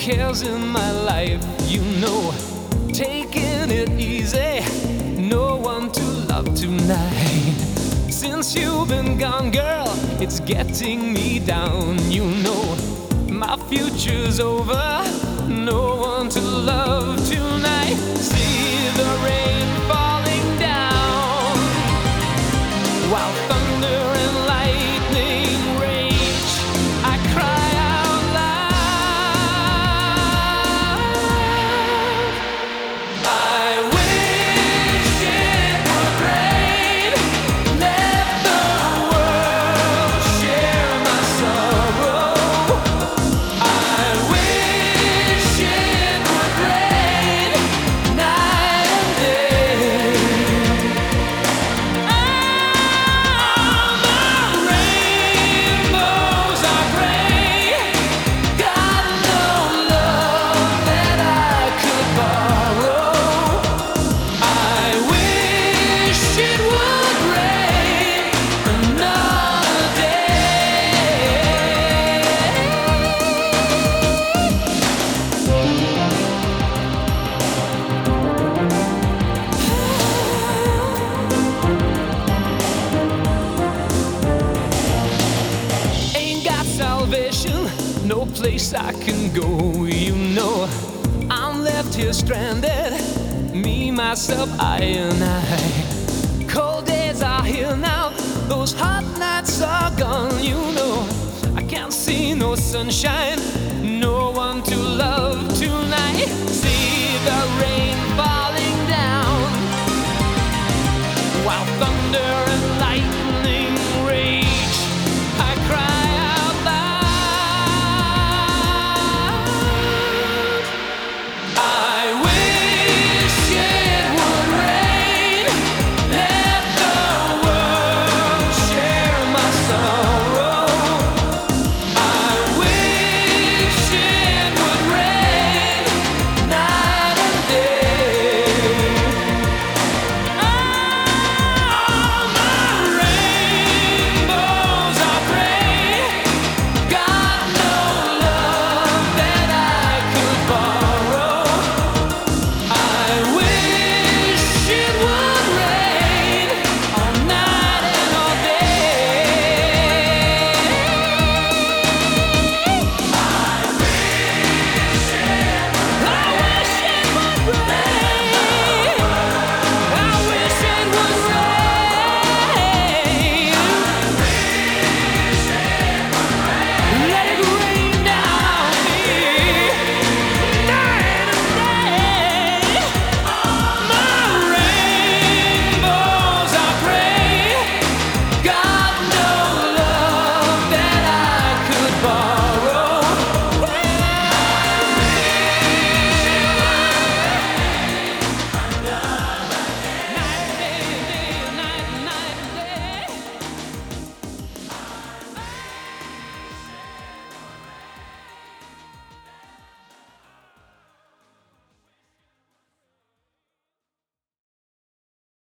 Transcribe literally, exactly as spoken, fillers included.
cares in my life, you know, taking it easy, no one to love tonight. Since you've been gone, girl, it's getting me down, you know, my future's over, no one to love tonight. See the rain falling down while thunder and lightning rage. I cry out loud. I wish it would rain, let the world share my sorrow. I wish it would rain night and day. All the rainbows are gray, got no love that I could borrow. I wish it would rain another day. Ain't got salvation, no place I can go, you know. I'm left here stranded, me, myself, I and I. Cold days are here now, those hot nights are gone, you know. I can't see no sunshine, no one to love tonight. See the rain falling down while thunder